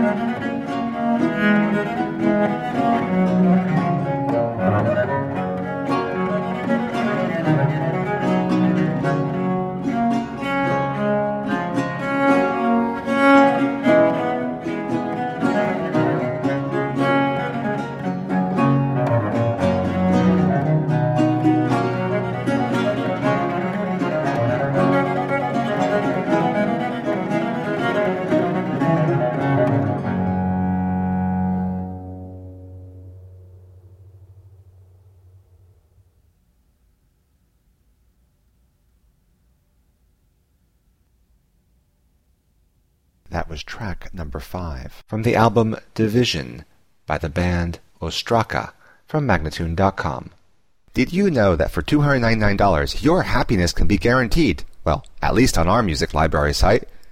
That was track number 5 from the album Division by the band Ostraka from Magnatune.com. Did you know that for $299 your happiness can be guaranteed? Well, at least on our music library site.